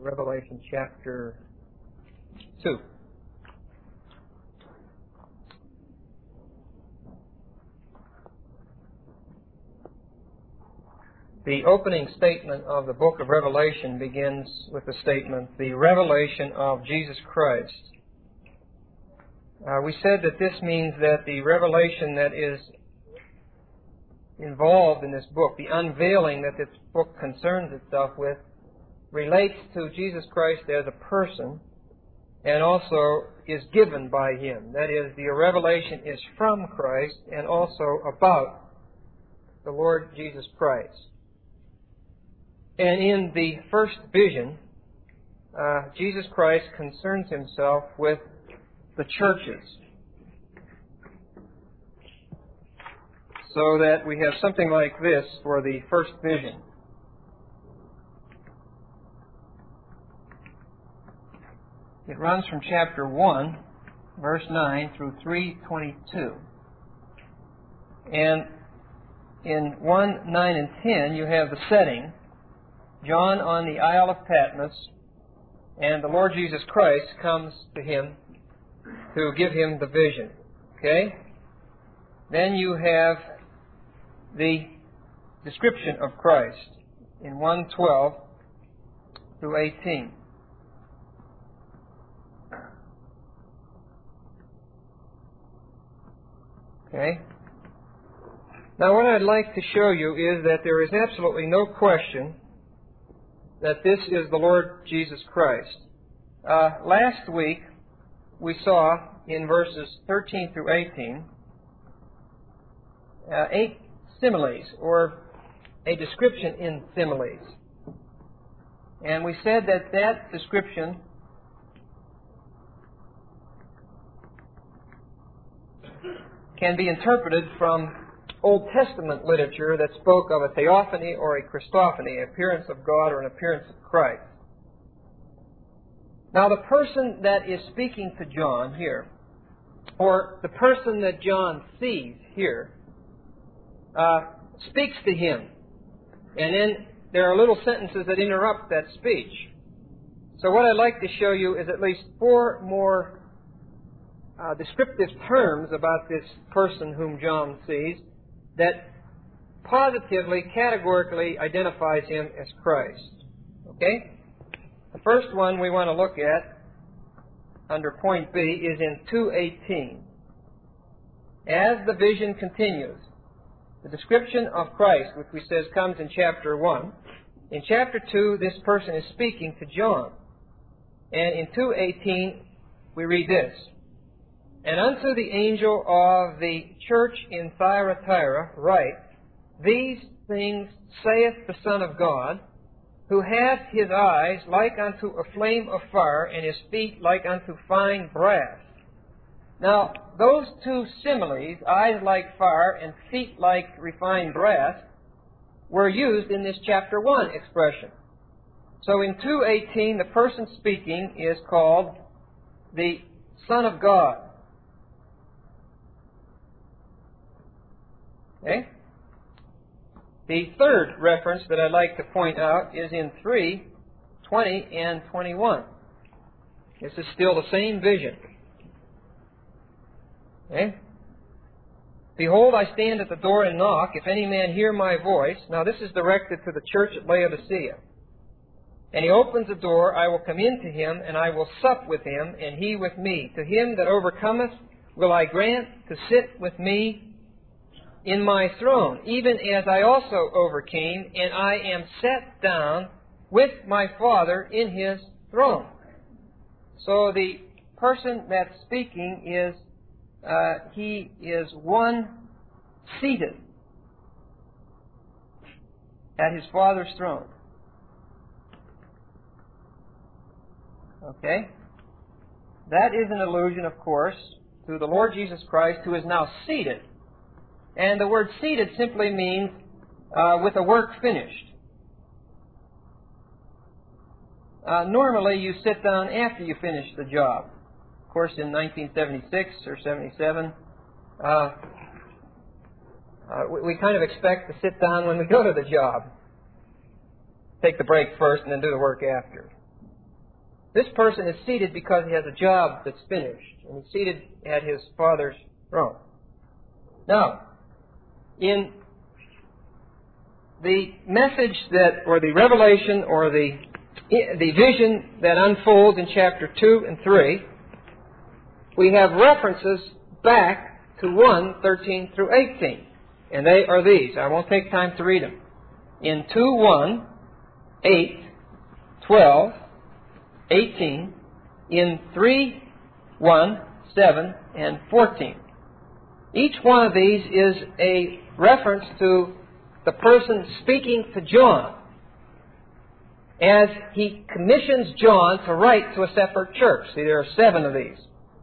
Revelation chapter 2. The opening statement of the book of Revelation begins with the statement, the revelation of Jesus Christ. We said that this means that the revelation that is involved in this book, the unveiling that this book concerns itself with, relates to Jesus Christ as a person and also is given by Him. That is, the revelation is from Christ and also about the Lord Jesus Christ. And in the first vision, Jesus Christ concerns Himself with the churches. So that we have something like this for the first vision. It runs from chapter 1, verse 9, through 3:22. And in 1, 9, and 10, you have the setting. John on the Isle of Patmos, and the Lord Jesus Christ comes to him to give him the vision. Okay? Then you have the description of Christ in 1:12 through 18. Okay? Now what I'd like to show you is that there is absolutely no question that this is the Lord Jesus Christ. Last week we saw in verses 13 through 18 8 similes, or a description in similes. And we said that that description can be interpreted from Old Testament literature that spoke of a theophany or a Christophany, an appearance of God or an appearance of Christ. Now, the person that is speaking to John here, or the person that John sees here, speaks to him. And then there are little sentences that interrupt that speech. So what I'd like to show you is at least 4 more descriptive terms about this person whom John sees that positively, categorically identifies him as Christ. Okay? The first one we want to look at under point B is in 2:18. As the vision continues, the description of Christ, which we says comes in chapter 1. In chapter 2, this person is speaking to John. And in 2:18, we read this. And unto the angel of the church in Thyatira write, These things saith the Son of God, who hath his eyes like unto a flame of fire, and his feet like unto fine brass. Now, those 2 similes, eyes like fire and feet like refined brass, were used in this chapter 1 expression. So in 2:18, the person speaking is called the Son of God. Okay? The third reference that I'd like to point out is in 3:20 and 21. This is still the same vision. Okay? Behold, I stand at the door and knock. If any man hear my voice. Now this is directed to the church at Laodicea. And he opens the door, I will come in to him, and I will sup with him, and he with me. To him that overcometh will I grant to sit with me in my throne, even as I also overcame, and I am set down with my Father in his throne. So the person that's speaking is, he is one seated at his Father's throne. Okay? That is an allusion, of course, to the Lord Jesus Christ, who is now seated. And the word seated simply means with a work finished. Normally, you sit down after you finish the job. Of course, in 1976 or 77, we kind of expect to sit down when we go to the job. Take the break first and then do the work after. This person is seated because he has a job that's finished, and he's seated at his Father's throne. Now, in the message that, or the revelation, or the vision that unfolds in chapter 2 and 3, we have references back to 1:13 through 18. And they are these. I won't take time to read them. In 2:1, 8, 12, 18, in 3:1, 7, and 14. Each one of these is a reference to the person speaking to John as he commissions John to write to a separate church. See, there are 7 of these,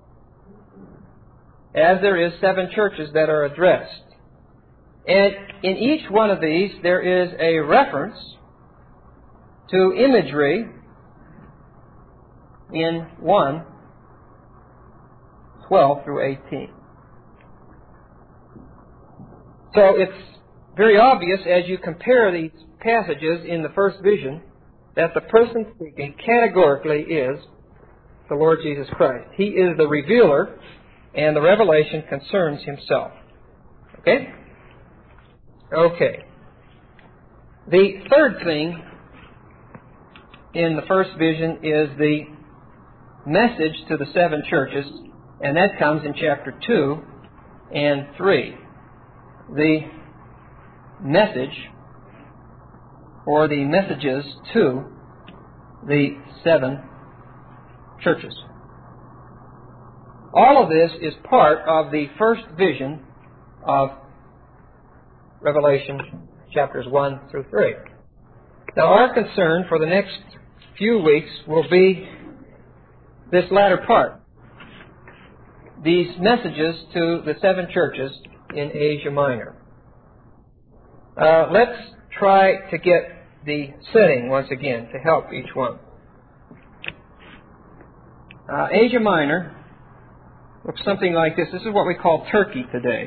as there is 7 churches that are addressed. And in each one of these, there is a reference to imagery in 1:12 through 18. So it's very obvious as you compare these passages in the first vision that the person speaking categorically is the Lord Jesus Christ. He is the revealer, and the revelation concerns Himself. Okay? Okay. The third thing in the first vision is the message to the 7 churches, and that comes in chapter 2 and 3. The message, or the messages to the 7 churches. All of this is part of the first vision of Revelation chapters 1 through 3. Now, our concern for the next few weeks will be this latter part. These messages to the 7 churches in Asia Minor. Let's try to get the setting once again to help each one. Asia Minor looks something like this. This is what we call Turkey today.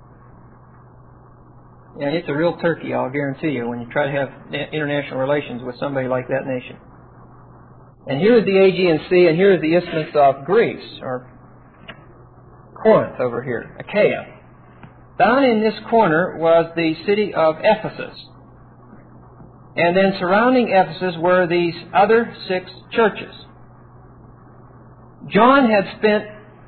And it's a real turkey, I'll guarantee you, when you try to have international relations with somebody like that nation. And here is the Aegean Sea, and here is the Isthmus of Greece, or Corinth over here, Achaia. Down in this corner was the city of Ephesus. And then surrounding Ephesus were these other 6 churches. John had spent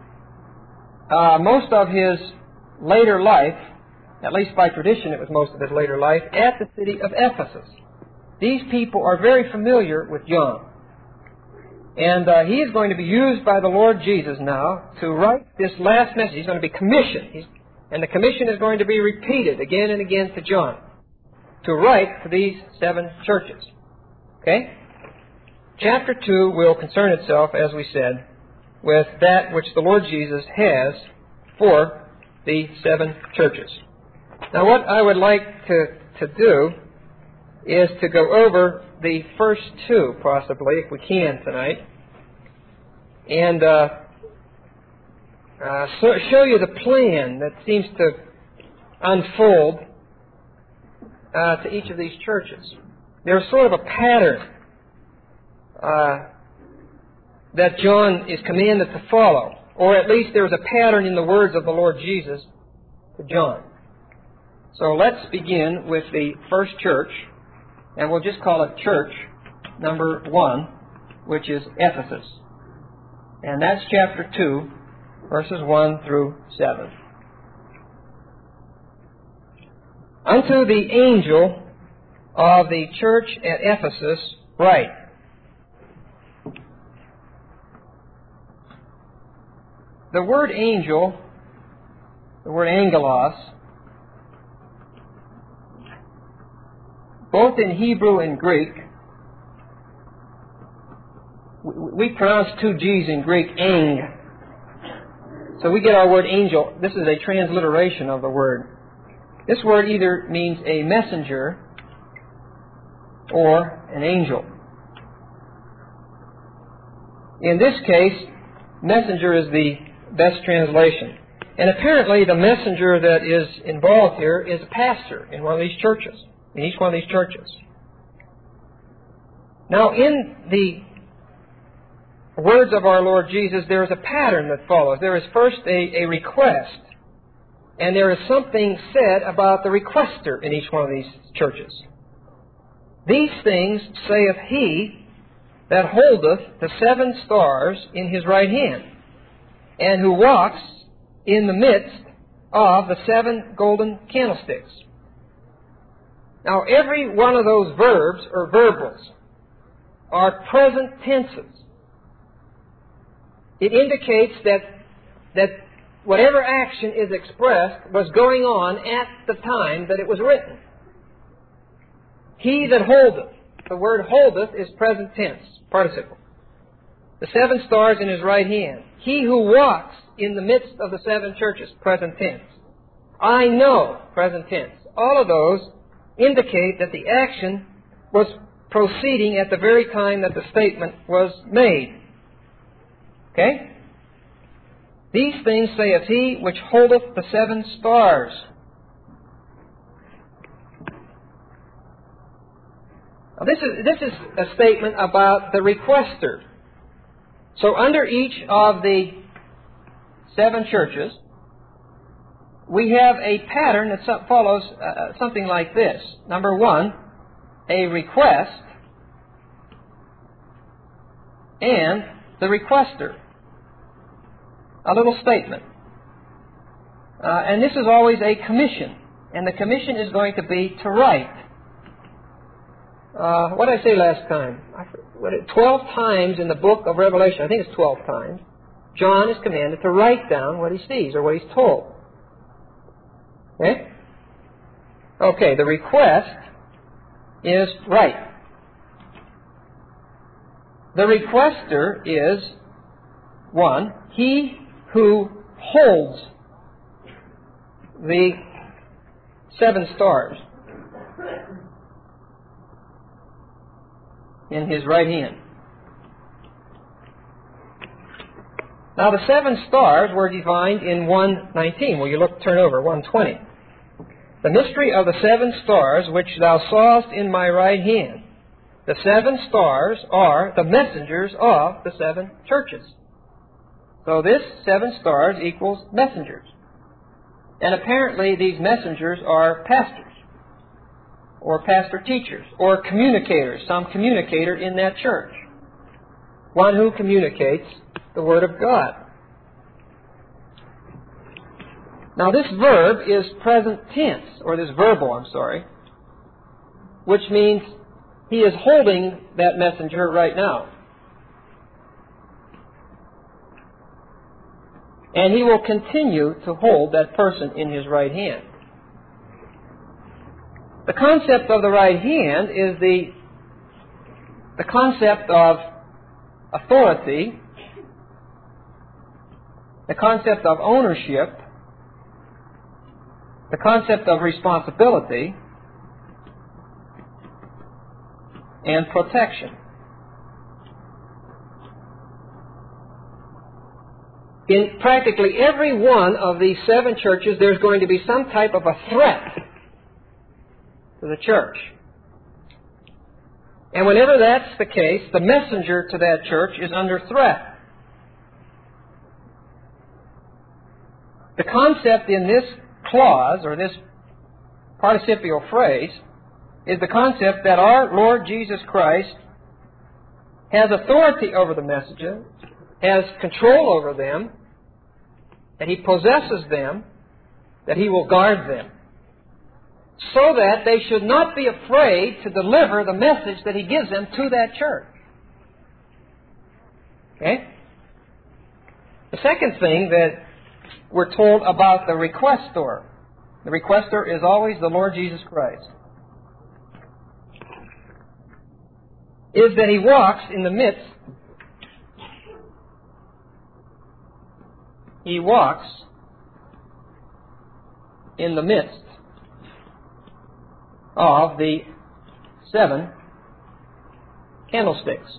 most of his later life, at least by tradition it was most of his later life, at the city of Ephesus. These people are very familiar with John. And he is going to be used by the Lord Jesus now to write this last message. He's going to be commissioned. And the commission is going to be repeated again and again to John to write to these 7 churches. Okay? Chapter 2 will concern itself, as we said, with that which the Lord Jesus has for the 7 churches. Now, what I would like to do is to go over the first 2, possibly, if we can tonight, and show you the plan that seems to unfold to each of these churches. There's sort of a pattern that John is commanded to follow, or at least there's a pattern in the words of the Lord Jesus to John. So let's begin with the first church, and we'll just call it church number 1, which is Ephesus. And that's chapter 2, verses 1 through 7. Unto the angel of the church at Ephesus write. The word angel, the word angelos, both in Hebrew and Greek, we pronounce 2 G's in Greek, ang. So we get our word angel. This is a transliteration of the word. This word either means a messenger or an angel. In this case, messenger is the best translation. And apparently the messenger that is involved here is a pastor in one of these churches, in each one of these churches. Now, in the words of our Lord Jesus, there is a pattern that follows. There is first a request, and there is something said about the requester in each one of these churches. These things saith he that holdeth the 7 stars in his right hand, and who walks in the midst of the 7 golden candlesticks. Now, every one of those verbs or verbals are present tenses. It indicates that whatever action is expressed was going on at the time that it was written. He that holdeth. The word holdeth is present tense, participle. The 7 stars in his right hand. He who walks in the midst of the 7 churches, present tense. I know, present tense. All of those indicate that the action was proceeding at the very time that the statement was made. Okay? These things saith he which holdeth the 7 stars. Now this is a statement about the requester. So under each of the 7 churches, we have a pattern that follows something like this. Number 1, a request, and the requester. A little statement. And this is always a commission. And the commission is going to be to write. What did I say last time? 12 times in the book of Revelation, I think it's 12 times, John is commanded to write down what he sees or what he's told. Okay? Okay, the request is right. The requester is 1, he who holds the 7 stars in his right hand. Now the 7 stars were defined in 1:19. Will you turn over, 1:20. The mystery of the 7 stars which thou sawest in my right hand. The 7 stars are the messengers of the 7 churches. So this 7 stars equals messengers. And apparently these messengers are pastors, or pastor teachers, or communicators, some communicator in that church. One who communicates the Word of God. Now this verb is present tense, or this verbal, which means he is holding that messenger right now. And he will continue to hold that person in his right hand. The concept of the right hand is the concept of authority, the concept of ownership, the concept of responsibility, and protection. In practically every one of these 7 churches, there's going to be some type of a threat to the church. And whenever that's the case, the messenger to that church is under threat. The concept in this clause, or this participial phrase, is the concept that our Lord Jesus Christ has authority over the messengers, has control over them, that He possesses them, that He will guard them, so that they should not be afraid to deliver the message that He gives them to that church. Okay? The second thing that we're told about the requestor is always the Lord Jesus Christ, is that He walks in the midst. He walks in the midst of the 7 candlesticks.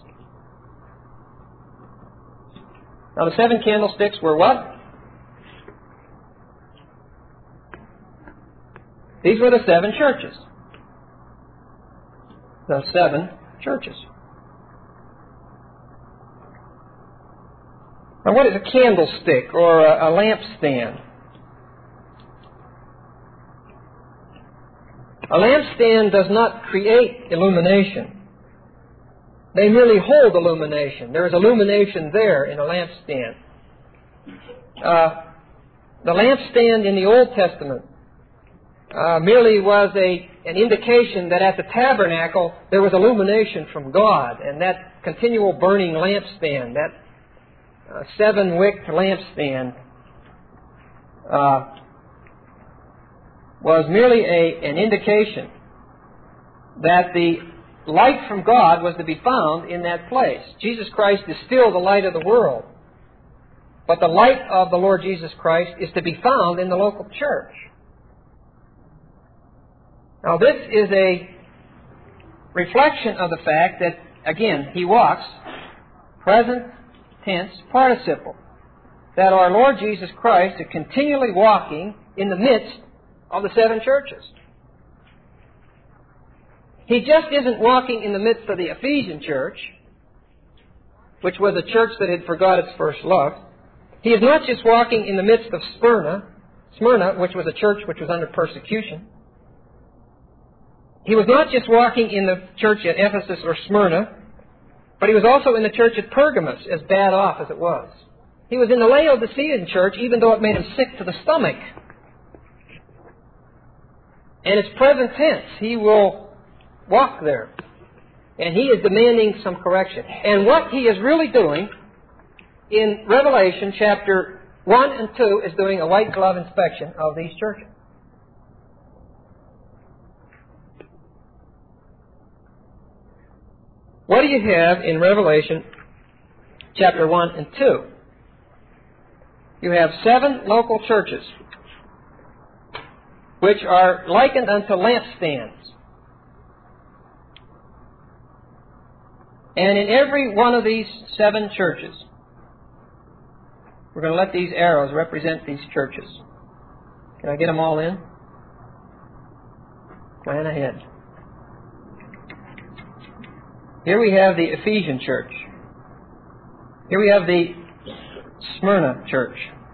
Now the 7 candlesticks were what? These were the 7 churches. The 7 churches. Now, what is a candlestick or a lampstand? A lampstand does not create illumination. They merely hold illumination. There is illumination there in a lampstand. The lampstand in the Old Testament merely was an indication that at the tabernacle there was illumination from God, and that continual burning lampstand, that 7-wicked lampstand, was merely an indication that the light from God was to be found in that place. Jesus Christ is still the light of the world, but the light of the Lord Jesus Christ is to be found in the local church. Now, this is a reflection of the fact that, again, He walks, present tense participle, that our Lord Jesus Christ is continually walking in the midst of the 7 churches. He just isn't walking in the midst of the Ephesian church, which was a church that had forgot its first love. He is not just walking in the midst of Smyrna, which was a church which was under persecution. He was not just walking in the church at Ephesus or Smyrna, but he was also in the church at Pergamos, as bad off as it was. He was in the Laodicean church, even though it made him sick to the stomach. And it's present tense. He will walk there. And he is demanding some correction. And what he is really doing in Revelation chapter 1 and 2 is doing a white glove inspection of these churches. What do you have in Revelation chapter 1 and 2? You have 7 local churches which are likened unto lampstands. And in every one of these 7 churches, we're going to let these arrows represent these churches. Can I get them all in? Plan ahead. Here we have the Ephesian church. Here we have the Smyrna church.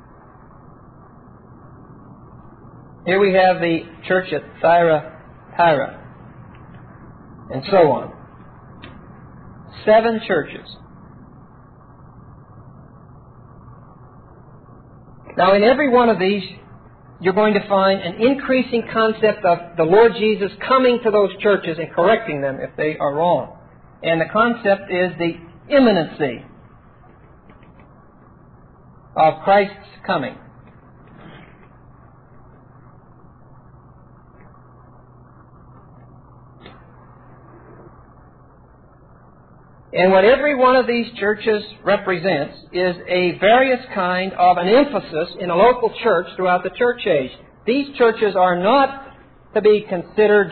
Here we have the church at Thyatira, and so on. 7 churches. Now, in every one of these, you're going to find an increasing concept of the Lord Jesus coming to those churches and correcting them if they are wrong. And the concept is the imminency of Christ's coming. And what every one of these churches represents is a various kind of an emphasis in a local church throughout the church age. These churches are not to be considered,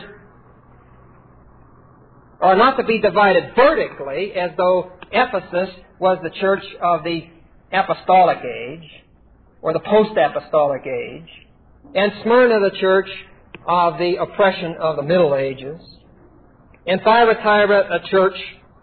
or not to be divided vertically as though Ephesus was the church of the apostolic age or the post-apostolic age, and Smyrna the church of the oppression of the Middle Ages, and Thyatira a church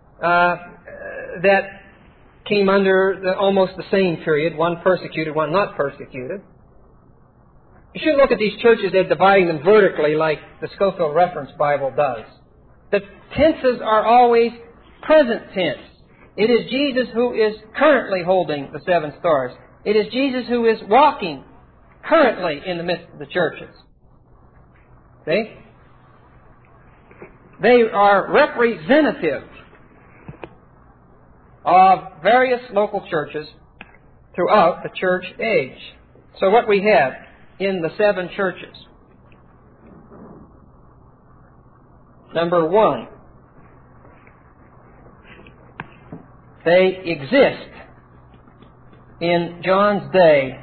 that came under almost the same period, one persecuted, one not persecuted. You shouldn't look at these churches as dividing them vertically like the Scofield Reference Bible does. The tenses are always present tense. It is Jesus who is currently holding the 7 stars. It is Jesus who is walking currently in the midst of the churches. See? They are representative of various local churches throughout the church age. So what we have in the 7 churches. Number 1, they exist in John's day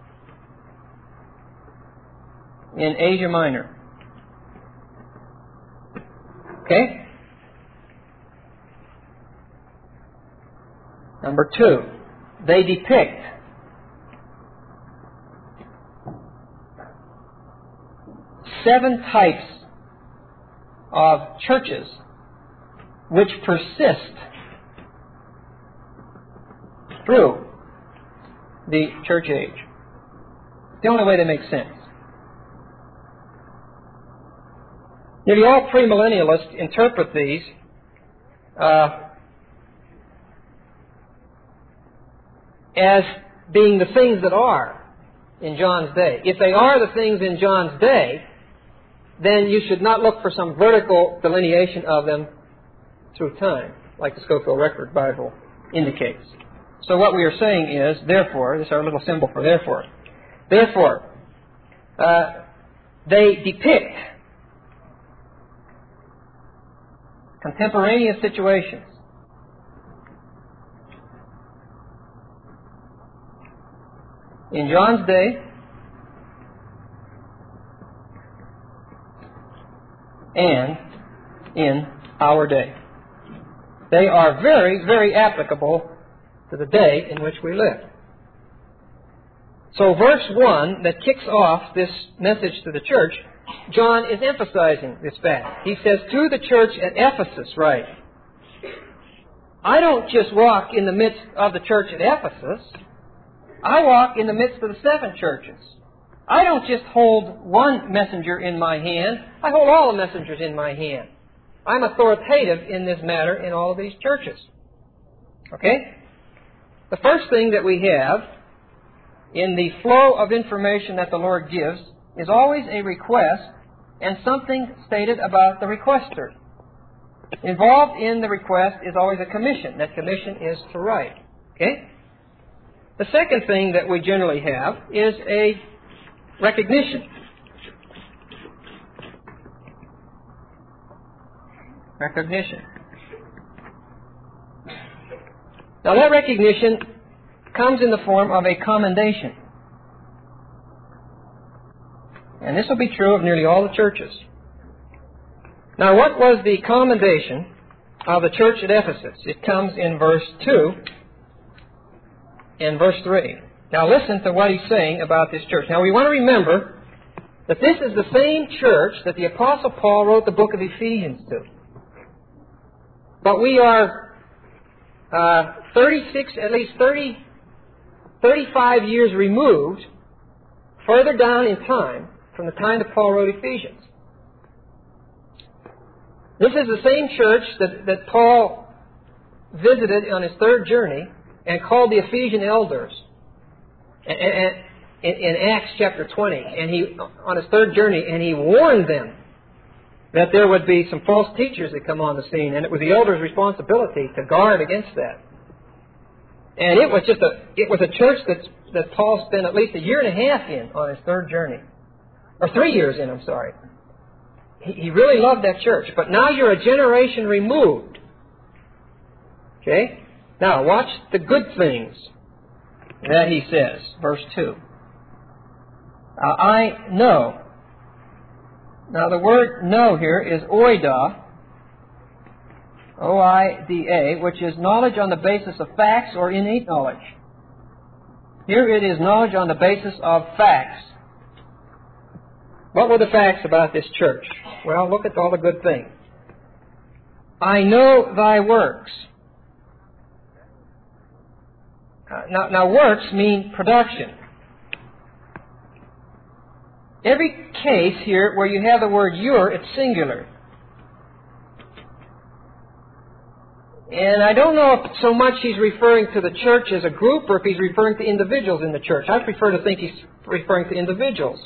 in Asia Minor. Okay? Number 2, they depict seven types of churches which persist through the church age. It's the only way that makes sense. Nearly all premillennialists interpret these as being the things that are in John's day. If they are the things in John's day, then you should not look for some vertical delineation of them through time, like the Scofield Record Bible indicates. So what we are saying is, therefore, this is our little symbol for therefore. Therefore, they depict contemporaneous situations. In John's day and in our day. They are very, very applicable to the day in which we live. So verse 1 that kicks off this message to the church, John is emphasizing this fact. He says, to the church at Ephesus, right? I don't just walk in the midst of the church at Ephesus. I walk in the midst of the 7 churches. I don't just hold one messenger in my hand. I hold all the messengers in my hand. I'm authoritative in this matter in all of these churches. Okay? The first thing that we have in the flow of information that the Lord gives is always a request and something stated about the requester. Involved in the request is always a commission. That commission is to write. Okay? The second thing that we generally have is a recognition. Recognition. Now that recognition comes in the form of a commendation. And this will be true of nearly all the churches. Now what was the commendation of the church at Ephesus? It comes in verse 2 and verse 3. Now listen to what he's saying about this church. Now we want to remember that this is the same church that the Apostle Paul wrote the book of Ephesians to. But we are 35 years removed, further down in time, from the time that Paul wrote Ephesians. This is the same church that Paul visited on his third journey and called the Ephesian elders in Acts chapter 20. And he, on his third journey, and he warned them that there would be some false teachers that come on the scene, and it was the elders' responsibility to guard against that. And it was a church that Paul spent at least a year and a half in on his third journey. Or 3 years in, I'm sorry. He really loved that church. But now you're a generation removed. Okay? Now, watch the good things that he says. Verse 2. I know. Now, the word know here is oida, O-I-D-A, which is knowledge on the basis of facts or innate knowledge. Here it is knowledge on the basis of facts. What were the facts about this church? Well, look at all the good things. I know thy works. Now works mean production. Every case here where you have the word your, it's singular. And I don't know if so much he's referring to the church as a group or if he's referring to individuals in the church. I prefer to think he's referring to individuals.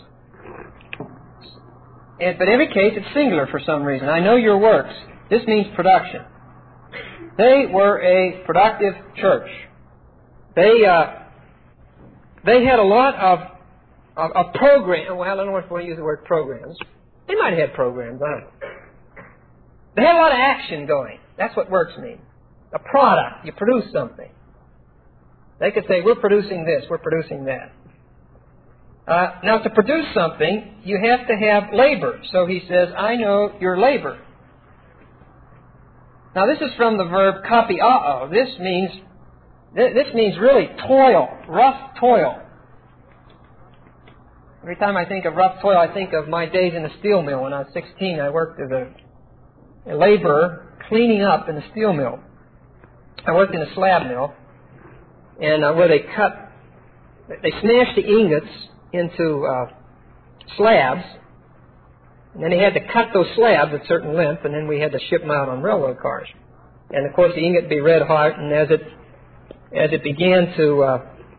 But every case, it's singular for some reason. I know your works. This means production. They were a productive church. They had a lot of program. Well, I don't know if I want to use the word programs. They might have had programs. I don't know. They had a lot of action going. That's what works mean. A product. You produce something. They could say, we're producing this, we're producing that. Now, to produce something, you have to have labor. So he says, I know your labor. Now, this is from the verb kapiao. This means really toil, rough toil. Every time I think of rough toil, I think of my days in the steel mill. When I was 16, I worked as a laborer cleaning up in the steel mill. I worked in a slab mill, and where they cut they smashed the ingots into slabs, and then they had to cut those slabs at a certain length, and then we had to ship them out on railroad cars. And of course, the ingot would be red hot, and as it began to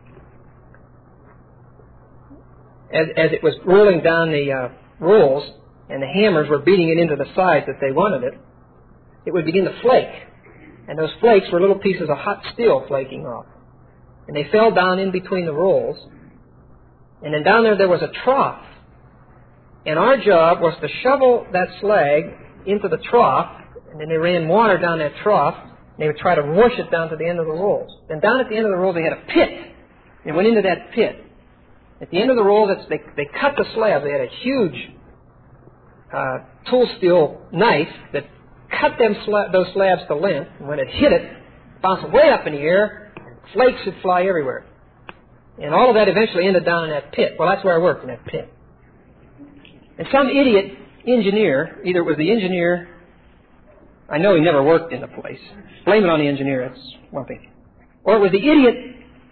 as it was rolling down the rolls, and the hammers were beating it into the size that they wanted it, it would begin to flake. And those flakes were little pieces of hot steel flaking off. And they fell down in between the rolls. And then down there was a trough. And our job was to shovel that slag into the trough, and then they ran water down that trough, and they would try to wash it down to the end of the rolls. And down at the end of the rolls, they had a pit. They went into that pit. At the end of the roll, they cut the slab. They had a huge tool steel knife that cut those slabs to length. And when it hit it, it bounced way up in the air, and flakes would fly everywhere. And all of that eventually ended down in that pit. Well, that's where I worked, in that pit. And some idiot engineer, either it was the engineer, I know he never worked in the place. Blame it on the engineer, that's one thing. Or it was the idiot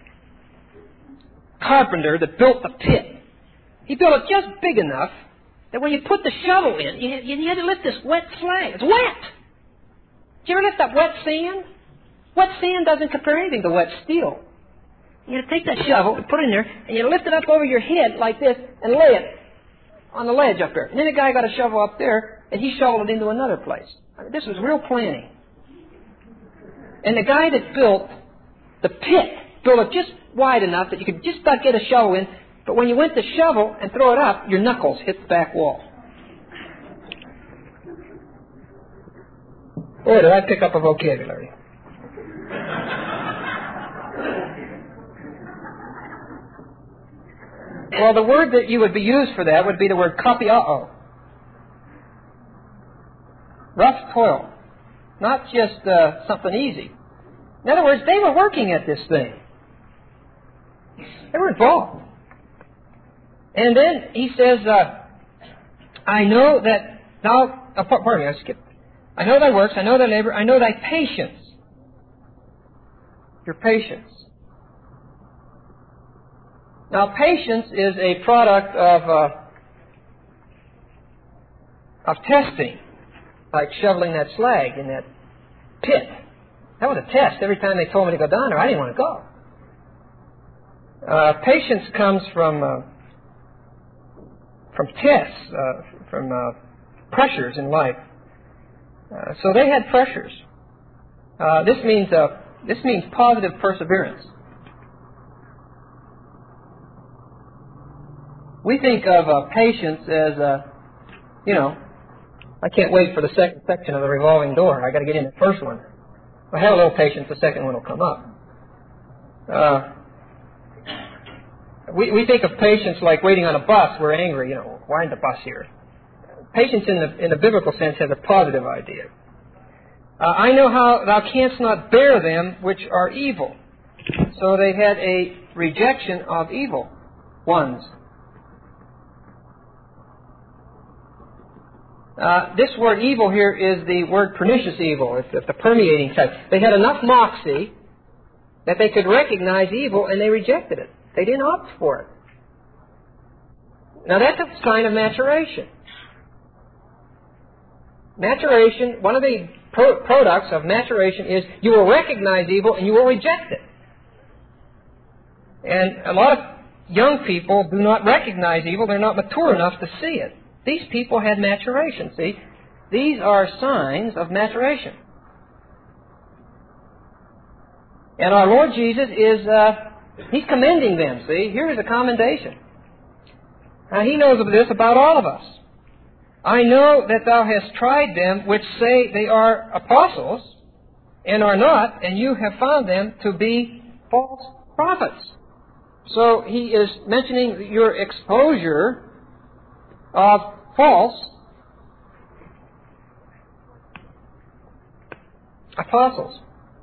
carpenter that built the pit. He built it just big enough that when you put the shovel in, you had to lift this wet slag. It's wet. Did you ever lift up wet sand? Wet sand doesn't compare anything to wet steel. You had to take that shovel and put it in there, and you lift it up over your head like this and lay it on the ledge up there. And then the guy got a shovel up there, and he shoveled it into another place. I mean, this was real planning. And the guy that built the pit built it just wide enough that you could just about get a shovel in, but when you went to shovel and throw it up, your knuckles hit the back wall. Boy, did I pick up a vocabulary. Well, the word that you would be used for that would be the word kapia'o. Rough toil. Not just something easy. In other words, they were working at this thing. They were involved. And then he says, I know that now, pardon me, I skipped. I know thy works, I know thy labor, I know thy patience. Your patience. Now, patience is a product of testing, like shoveling that slag in that pit. That was a test. Every time they told me to go down there, I didn't want to go. Patience comes from tests, from pressures in life. So they had pressures. This means positive perseverance. We think of patience as, I can't wait for the second section of the revolving door. I got to get in the first one. If I have a little patience, the second one will come up. We think of patience like waiting on a bus. We're angry, why isn't the bus here? Patience in the biblical sense has a positive idea. I know how thou canst not bear them which are evil. So they had a rejection of evil ones. This word evil here is the word pernicious evil. It's the permeating type. They had enough moxie that they could recognize evil, and they rejected it. They didn't opt for it. Now that's a sign of maturation. Maturation, one of the products of maturation is you will recognize evil and you will reject it. And a lot of young people do not recognize evil. They're not mature enough to see it. These people had maturation, see? These are signs of maturation. And our Lord Jesus He's commending them, see? Here is a commendation. Now, He knows of this about all of us. I know that thou hast tried them which say they are apostles, and are not, and you have found them to be false prophets. So He is mentioning your exposure of false apostles.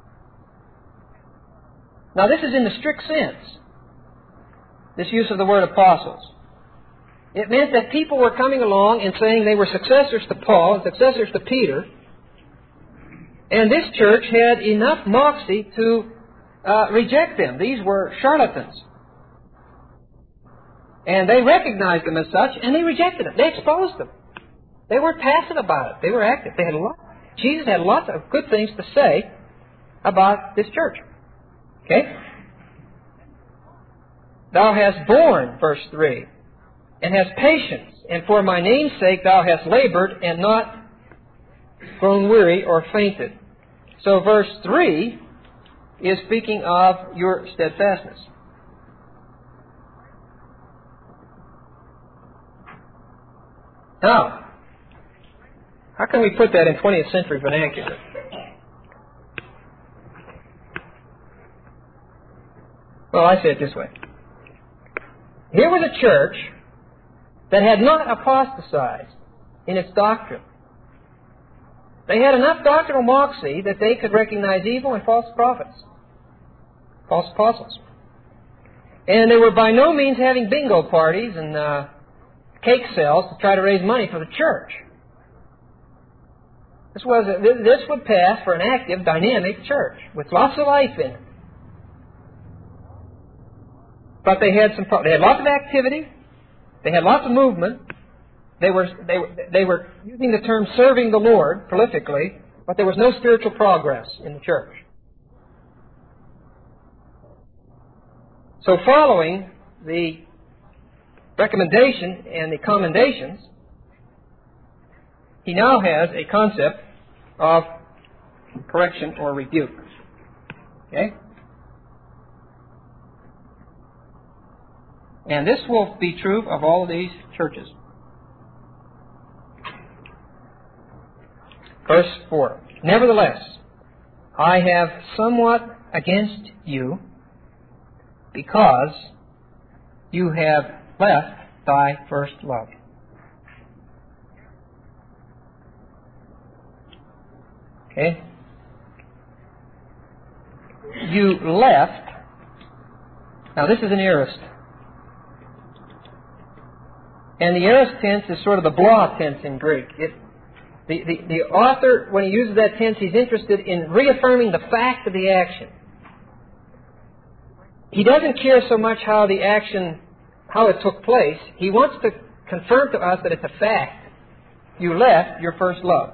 Now, this is in the strict sense, this use of the word apostles. It meant that people were coming along and saying they were successors to Paul and successors to Peter, and this church had enough moxie to reject them. These were charlatans. And they recognized them as such, and they rejected them. They exposed them. They weren't passive about it. They were active. Jesus had lots of good things to say about this church. Okay? Thou hast borne, verse 3, and hast patience, and for my name's sake thou hast labored, and not grown weary or fainted. So verse 3 is speaking of your steadfastness. Now, how can we put that in 20th century vernacular? Well, I say it this way. Here was a church that had not apostatized in its doctrine. They had enough doctrinal moxie that they could recognize evil and false prophets, false apostles. And they were by no means having bingo parties and cake sales to try to raise money for the church. This would pass for an active, dynamic church with lots of life in it. But they had lots of activity. They had lots of movement. They were using the term serving the Lord prolifically, but there was no spiritual progress in the church. So following the recommendation and the commendations, he now has a concept of correction or rebuke. Okay? And this will be true of all these churches. Verse 4. Nevertheless, I have somewhat against you, because you have left thy first love. Okay? You left. Now this is an aorist. And the aorist tense is sort of the blah tense in Greek. The author, when he uses that tense, he's interested in reaffirming the fact of the action. He doesn't care so much how it took place. He wants to confirm to us that it's a fact. You left your first love.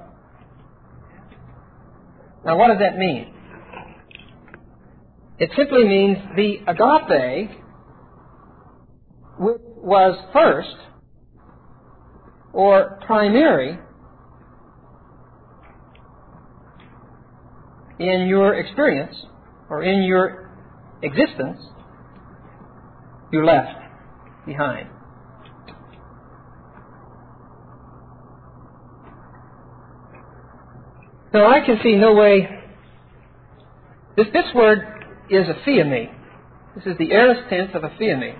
Now, what does that mean? It simply means the agape, which was first or primary in your experience or in your existence, you left behind. So I can see no way. This word is aphiemi. This is the aorist tense of aphiemi.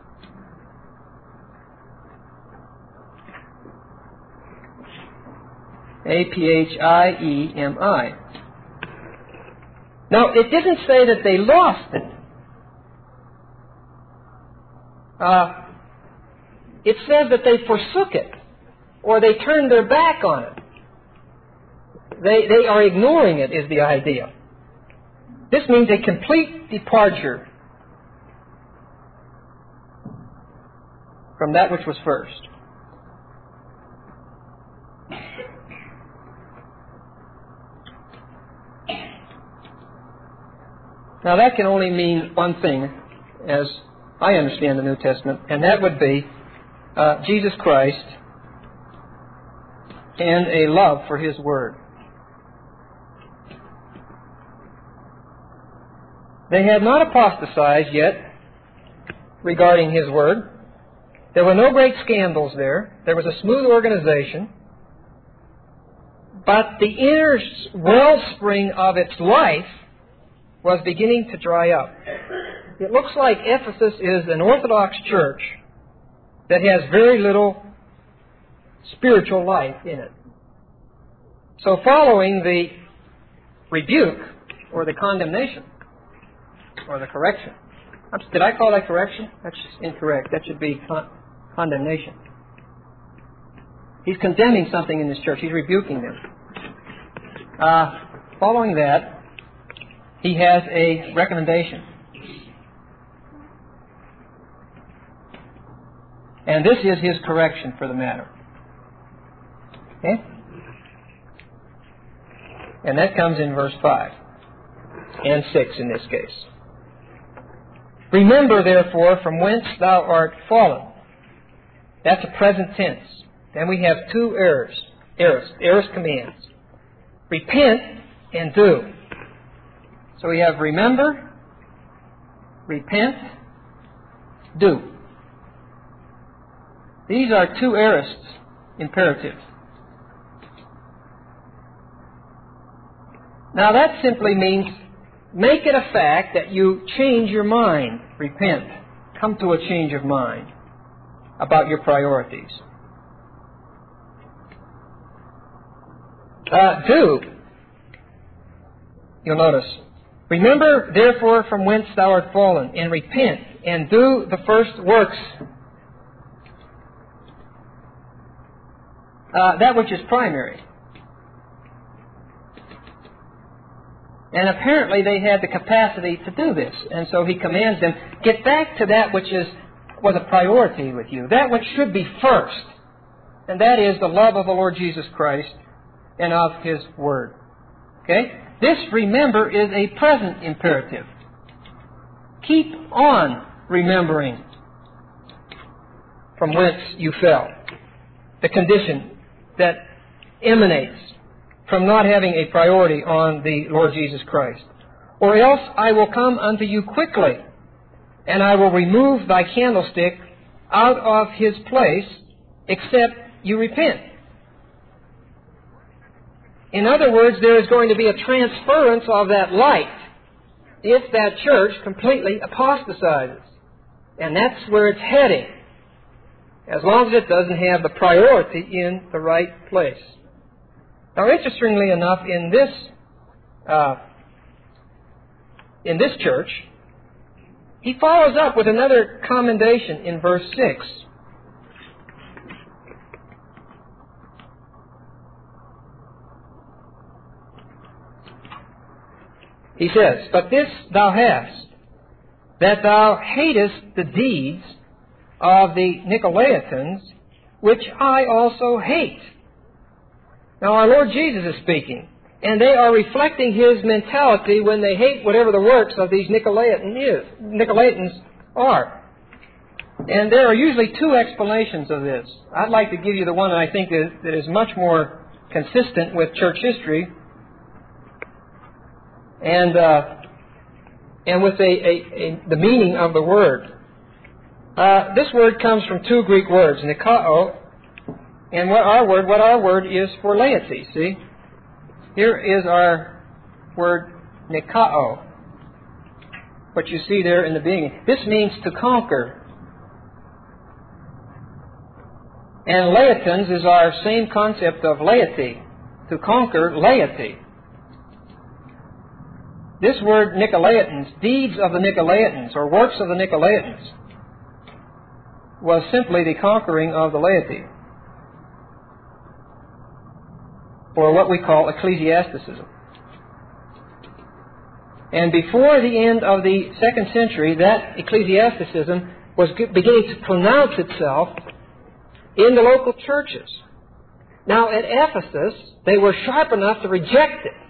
A-P-H-I-E-M-I. Now, it didn't say that they lost it. It says that they forsook it, or they turned their back on it. They are ignoring it, is the idea. This means a complete departure from that which was first. Now that can only mean one thing, as I understand the New Testament, and that would be Jesus Christ and a love for His Word. They had not apostatized yet regarding His Word. There were no great scandals there. There was a smooth organization. But the inner wellspring of its life was beginning to dry up. It looks like Ephesus is an Orthodox church that has very little spiritual life in it. So following the rebuke or the condemnation or the correction. Did I call that correction? That's incorrect. That should be condemnation. He's condemning something in this church. He's rebuking them. Following that, he has a recommendation. And this is his correction for the matter. Okay? And that comes in verse 5 and 6 in this case. Remember, therefore, from whence thou art fallen. That's a present tense. Then we have two aorist commands. Repent and do. So we have remember, repent, do. These are two aorist imperatives. Now that simply means make it a fact that you change your mind. Repent. Come to a change of mind about your priorities. Do. You'll notice. Remember, therefore, from whence thou art fallen, and repent, and do the first works. That which is primary. And apparently they had the capacity to do this. And so he commands them, get back to that which was a priority with you. That which should be first. And that is the love of the Lord Jesus Christ and of His Word. Okay? This, remember, is a present imperative. Keep on remembering from whence you fell. The condition that emanates from not having a priority on the Lord Jesus Christ. Or else I will come unto you quickly, and I will remove thy candlestick out of his place, except you repent. In other words, there is going to be a transference of that light if that church completely apostatizes. And that's where it's heading, as long as it doesn't have the priority in the right place. Now, interestingly enough, in this church, he follows up with another commendation in verse 6. He says, but this thou hast, that thou hatest the deeds of the Nicolaitans, which I also hate. Now, our Lord Jesus is speaking, and they are reflecting His mentality when they hate whatever the works of these Nicolaitans are. And there are usually two explanations of this. I'd like to give you the one that I think that is much more consistent with church history and with the meaning of the word. This word comes from two Greek words, nikao, and what our word is for laity. See? Here is our word nikao, what you see there in the beginning. This means to conquer. And laitans is our same concept of laity, to conquer laity. This word Nicolaitans, deeds of the Nicolaitans, or works of the Nicolaitans, was simply the conquering of the laity, or what we call ecclesiasticism. And before the end of the 2nd century, that ecclesiasticism was beginning to pronounce itself in the local churches. Now, at Ephesus, they were sharp enough to reject it.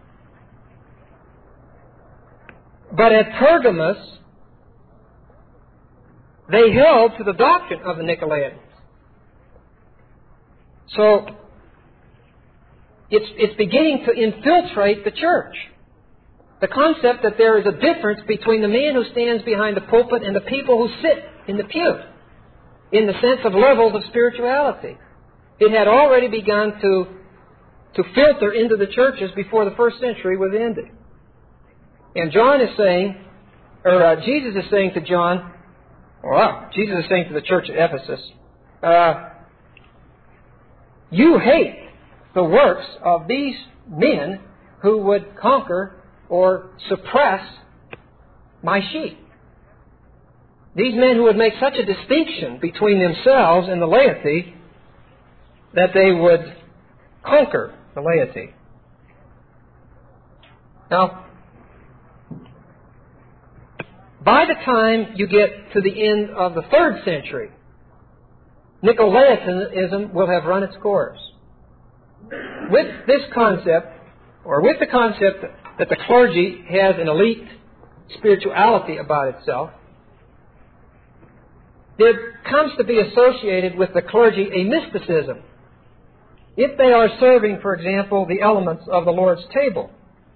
But at Pergamos, they held to the doctrine of the Nicolaitans. So, it's beginning to infiltrate the church. The concept that there is a difference between the man who stands behind the pulpit and the people who sit in the pew, in the sense of levels of spirituality. It had already begun to filter into the churches before the 1st century was ended. And John is saying, or Jesus is saying to John, Jesus is saying to the church at Ephesus, you hate the works of these men who would conquer or suppress my sheep. These men who would make such a distinction between themselves and the laity that they would conquer the laity. Now, by the time you get to the end of the 3rd century, Nicolaitanism will have run its course. With this concept, or with the concept that the clergy has an elite spirituality about itself, there comes to be associated with the clergy a mysticism. If they are serving, for example, the elements of the Lord's table,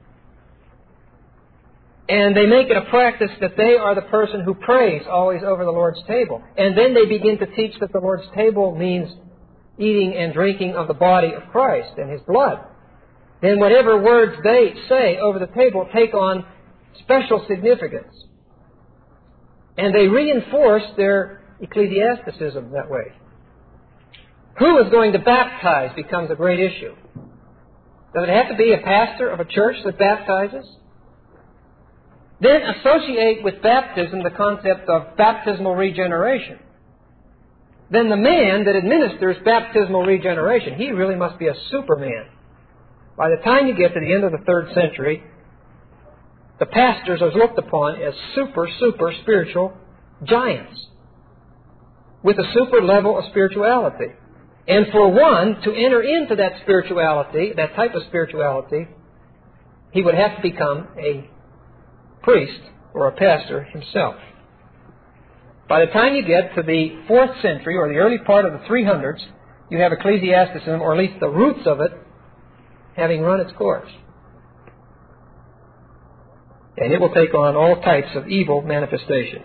and they make it a practice that they are the person who prays always over the Lord's table, and then they begin to teach that the Lord's table means eating and drinking of the body of Christ and His blood, then whatever words they say over the table take on special significance. And they reinforce their ecclesiasticism that way. Who is going to baptize becomes a great issue. Does it have to be a pastor of a church that baptizes? Then associate with baptism the concept of baptismal regeneration. Then the man that administers baptismal regeneration, he really must be a superman. By the time you get to the end of the 3rd century, the pastors are looked upon as super spiritual giants with a super level of spirituality. And for one to enter into that spirituality, that type of spirituality, he would have to become a priest or a pastor himself. By the time you get to the 4th century or the early part of the 300s, you have ecclesiasticism, or at least the roots of it, having run its course. And it will take on all types of evil manifestations.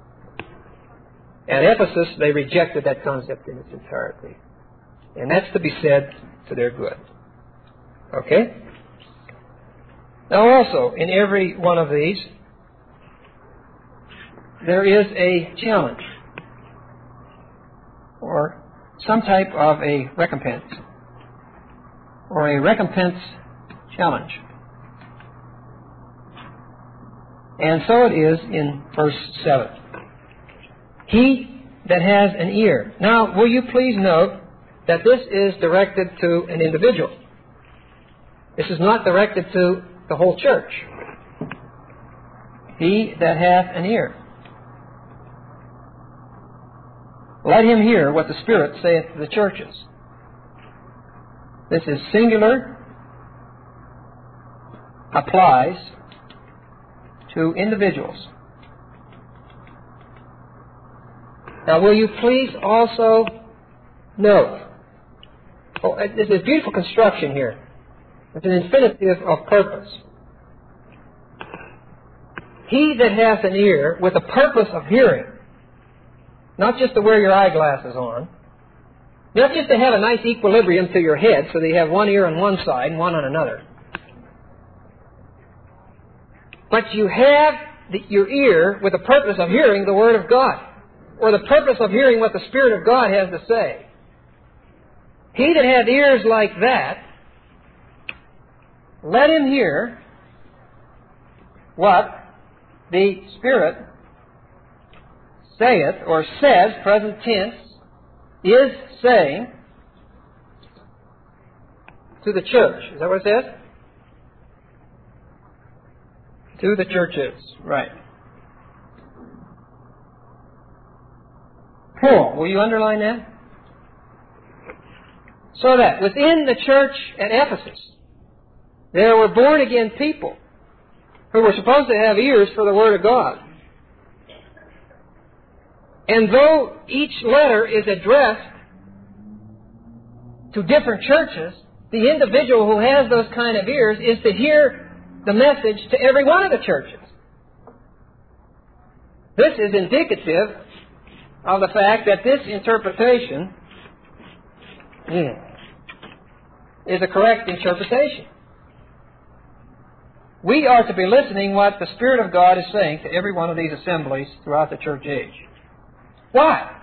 At Ephesus, they rejected that concept in its entirety. And that's to be said to their good. Okay? Now also, in every one of these, there is a challenge, or some type of a recompense, or a recompense challenge. And so it is in verse 7. He that has an ear. Now, will you please note that this is directed to an individual. This is not directed to the whole church. He that hath an ear, let him hear what the Spirit saith to the churches. This is singular, applies to individuals. Now, will you please also note, there's a beautiful construction here. It's an infinitive of purpose. He that hath an ear with a purpose of hearing, not just to wear your eyeglasses on, not just to have a nice equilibrium to your head so that you have one ear on one side and one on another, but you have your ear with the purpose of hearing the Word of God, or the purpose of hearing what the Spirit of God has to say. He that hath ears like that, let him hear what the Spirit saith, or says, present tense, is saying to the church. Is that what it says? To the churches. Right. Paul, will you underline that? So that within the church at Ephesus, there were born-again people who were supposed to have ears for the Word of God. And though each letter is addressed to different churches, the individual who has those kind of ears is to hear the message to every one of the churches. This is indicative of the fact that this interpretation is a correct interpretation. We are to be listening what the Spirit of God is saying to every one of these assemblies throughout the church age. Why?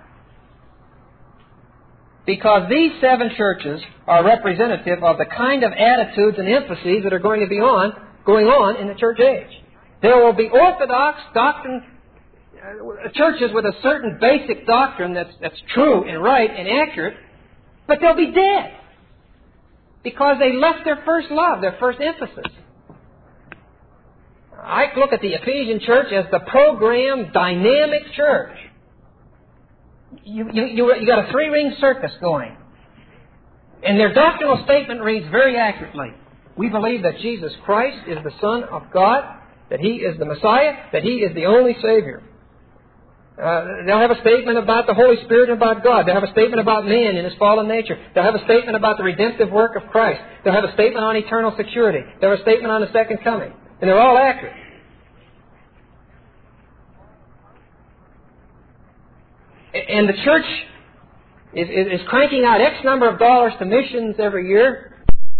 Because these 7 churches are representative of the kind of attitudes and emphases that are going on in the church age. There will be orthodox doctrine, churches with a certain basic doctrine that's true and right and accurate, but they'll be dead because they left their first love, their first emphasis. I look at the Ephesian church as the programmed, dynamic church. you got a three-ring circus going. And their doctrinal statement reads very accurately. We believe that Jesus Christ is the Son of God, that He is the Messiah, that He is the only Savior. They'll have a statement about the Holy Spirit and about God. They'll have a statement about man in his fallen nature. They'll have a statement about the redemptive work of Christ. They'll have a statement on eternal security. They'll have a statement on the second coming. And they're all accurate. And the church is cranking out X number of dollars to missions every year.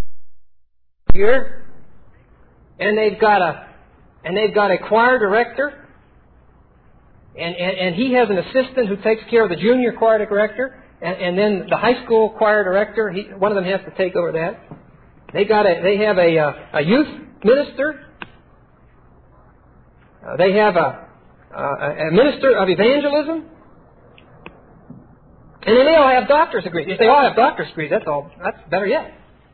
And they've got a choir director. And he has an assistant who takes care of the junior choir director, and then the high school choir director. One of them has to take over that. They have a youth minister. They have a minister of evangelism, and then they all have doctor's degrees. If they all have doctor's degrees, that's better yet.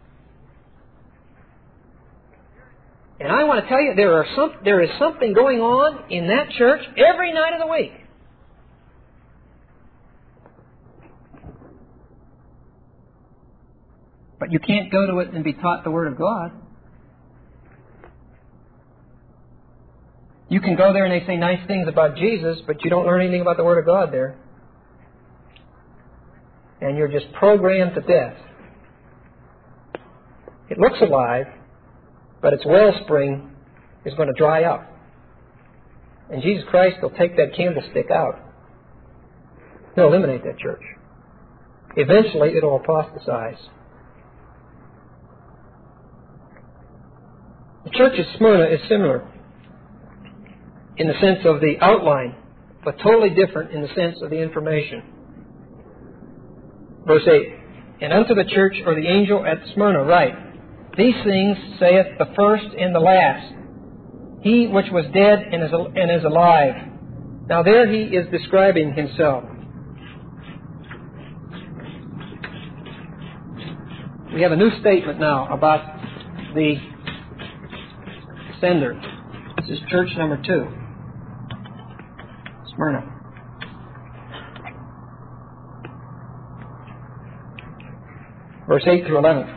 And I want to tell you, there is something going on in that church every night of the week. But you can't go to it and be taught the Word of God. You can go there and they say nice things about Jesus, but you don't learn anything about the Word of God there. And you're just programmed to death. It looks alive, but its wellspring is going to dry up. And Jesus Christ will take that candlestick out. He'll eliminate that church. Eventually, it'll apostatize. The church of Smyrna is similar in the sense of the outline, but totally different in the sense of the information. Verse 8, and unto the church or the angel at Smyrna write, these things saith the first and the last, he which was dead and is alive. Now there he is describing himself. We have a new statement now about the sender. This is church number 2, Smyrna. Verse 8 through 11.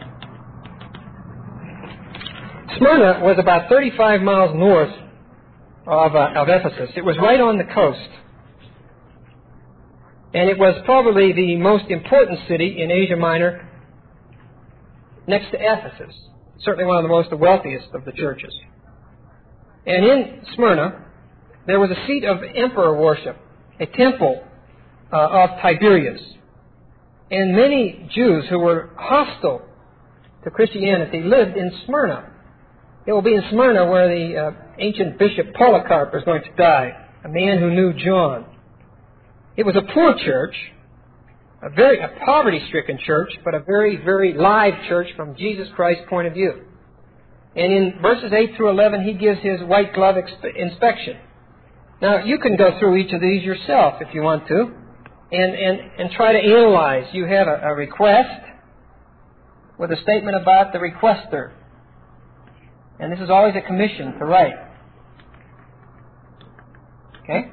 Smyrna was about 35 miles north of Ephesus. It was right on the coast. And it was probably the most important city in Asia Minor next to Ephesus. Certainly one of the most wealthiest of the churches. And in Smyrna, there was a seat of emperor worship, a temple of Tiberius. And many Jews who were hostile to Christianity lived in Smyrna. It will be in Smyrna where the ancient bishop Polycarp is going to die, a man who knew John. It was a poor church, a poverty-stricken church, but a very, very live church from Jesus Christ's point of view. And in verses 8 through 11, he gives his white glove inspection. Now, you can go through each of these yourself if you want to, and try to analyze. You have a request with a statement about the requester. And this is always a commission to write. Okay?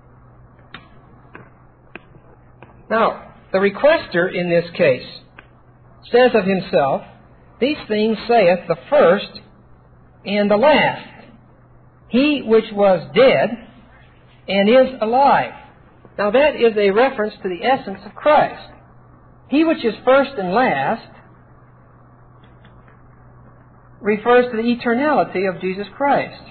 Now, the requester in this case says of himself, these things saith the first and the last, he which was dead and is alive. Now that is a reference to the essence of Christ. He which is first and last refers to the eternality of Jesus Christ.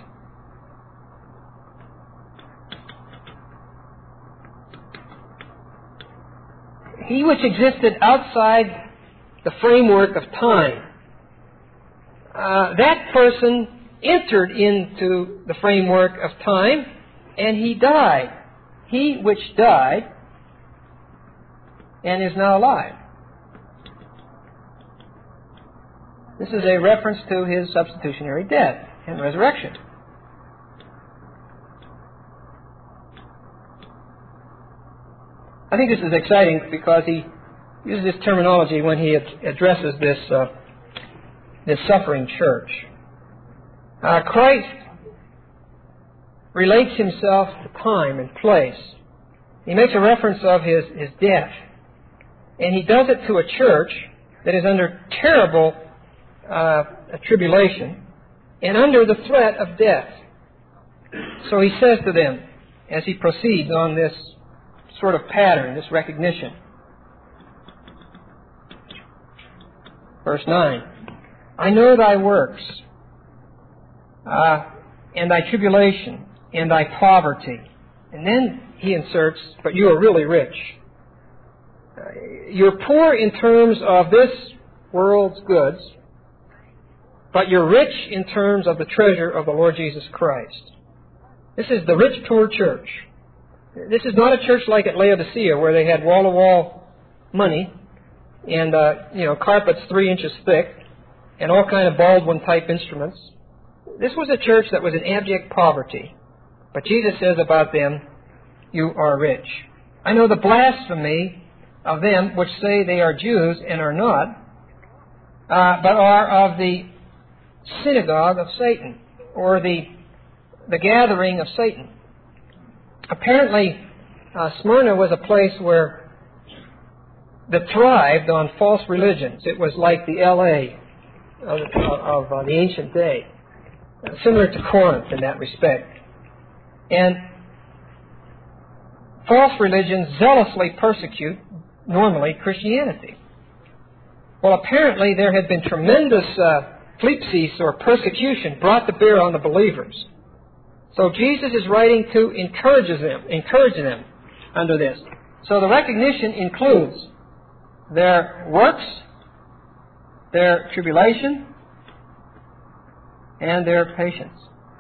He which existed outside the framework of time. That person entered into the framework of time and he died. He which died and is now alive. This is a reference to his substitutionary death and resurrection. I think this is exciting because he uses this terminology when he addresses this suffering church. Christ relates himself to time and place. He makes a reference of his death. And he does it to a church that is under terrible tribulation and under the threat of death. So he says to them, as he proceeds on this sort of pattern, this recognition. Verse 9, I know thy works, and thy tribulation, and thy poverty. And then he inserts, but you are really rich. You're poor in terms of this world's goods, but you're rich in terms of the treasure of the Lord Jesus Christ. This is the rich poor church. This is not a church like at Laodicea where they had wall-to-wall money and carpets 3 inches thick and all kind of Baldwin-type instruments. This was a church that was in abject poverty. But Jesus says about them, you are rich. I know the blasphemy of them which say they are Jews and are not, but are of the synagogue of Satan, or the gathering of Satan. Apparently, Smyrna was a place that thrived on false religions. It was like the L.A. of the ancient day, similar to Corinth in that respect. And false religions zealously persecute, normally, Christianity. Well, apparently there had been tremendous phlipsis or persecution brought to bear on the believers. So Jesus is writing to encourage them under this. So the recognition includes their works, their tribulation, and their patience.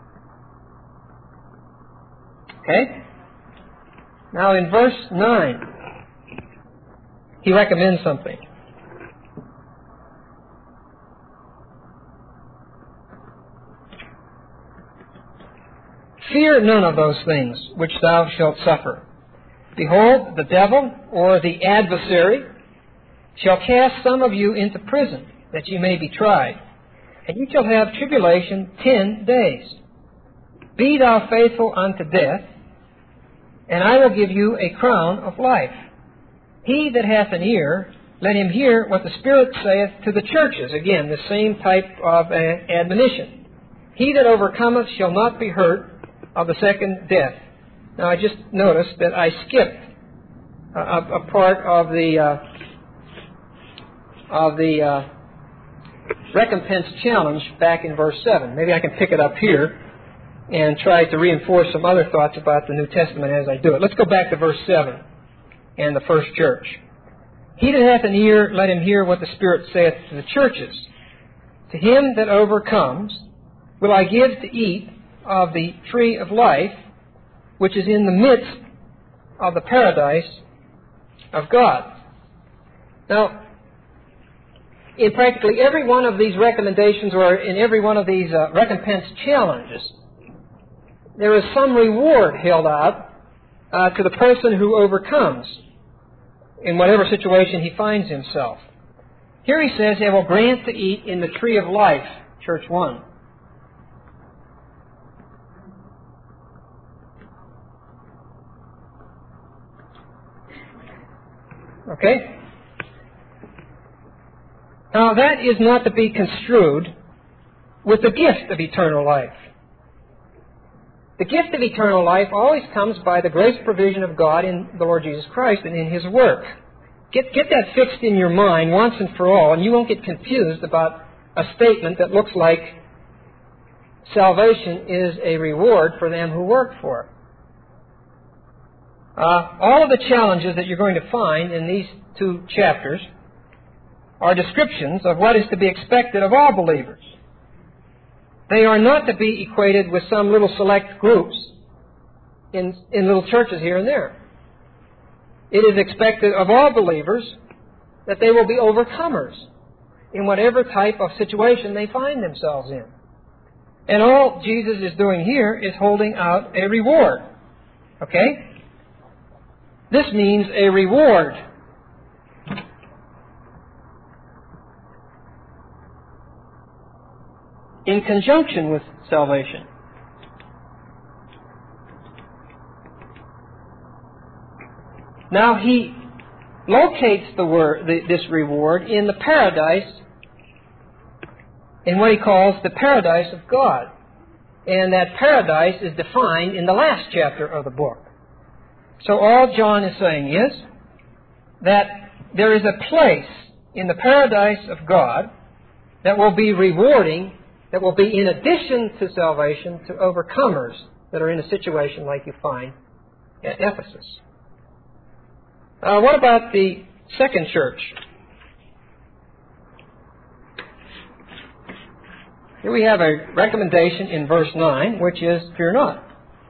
Okay? Now in verse 9, he recommends something. Fear none of those things which thou shalt suffer. Behold, the devil, or the adversary, shall cast some of you into prison, that ye may be tried. And ye shall have tribulation 10 days. Be thou faithful unto death, and I will give you a crown of life. He that hath an ear, let him hear what the Spirit saith to the churches. Again, the same type of admonition. He that overcometh shall not be hurt of the second death. Now, I just noticed that I skipped a part of the recompense challenge back in verse 7. Maybe I can pick it up here and try to reinforce some other thoughts about the New Testament as I do it. Let's go back to verse 7 and the first church. He that hath an ear, let him hear what the Spirit saith to the churches. To him that overcomes will I give to eat of the tree of life, which is in the midst of the paradise of God. Now, in practically every one of these recommendations, or in every one of these recompense challenges, there is some reward held out to the person who overcomes in whatever situation he finds himself. Here he says, I will grant to eat in the tree of life, Church 1. Okay? Now, that is not to be construed with the gift of eternal life. The gift of eternal life always comes by the grace provision of God in the Lord Jesus Christ and in His work. Get that fixed in your mind once and for all, and you won't get confused about a statement that looks like salvation is a reward for them who work for it. All of the challenges that you're going to find in these 2 chapters are descriptions of what is to be expected of all believers. They are not to be equated with some little select groups in little churches here and there. It is expected of all believers that they will be overcomers in whatever type of situation they find themselves in. And all Jesus is doing here is holding out a reward. Okay? This means a reward. In conjunction with salvation. Now he locates this reward in the paradise, in what he calls the paradise of God. And that paradise is defined in the last chapter of the book. So all John is saying is that there is a place in the paradise of God that will be rewarding, that will be in addition to salvation, to overcomers that are in a situation like you find at Ephesus. What about the second church? Here we have a recommendation in verse 9, which is, fear not.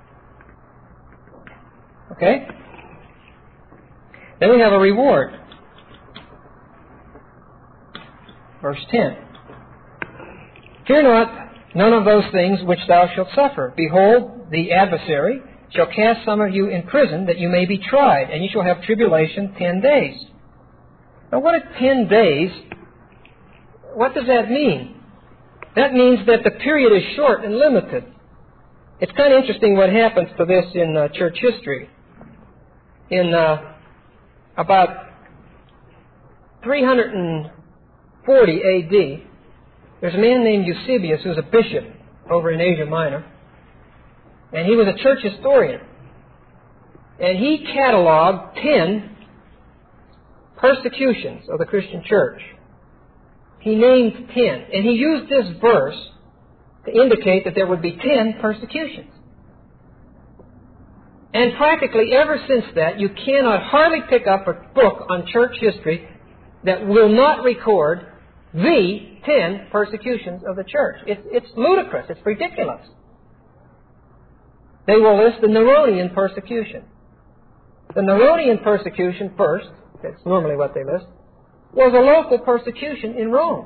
Okay? Then we have a reward. Verse 10. Fear not none of those things which thou shalt suffer. Behold, the adversary shall cast some of you in prison, that you may be tried, and you shall have tribulation 10 days. Now, what are 10 days? What does that mean? That means that the period is short and limited. It's kind of interesting what happens to this in church history. In about 340 A.D., there's a man named Eusebius who's a bishop over in Asia Minor, and he was a church historian. And he cataloged 10 persecutions of the Christian church. He named 10, and he used this verse to indicate that there would be 10 persecutions. And practically ever since that, you cannot hardly pick up a book on church history that will not record the 10 persecutions of the church. It's ludicrous. It's ridiculous. They will list the Neronian persecution. The Neronian persecution first, that's normally what they list, was a local persecution in Rome.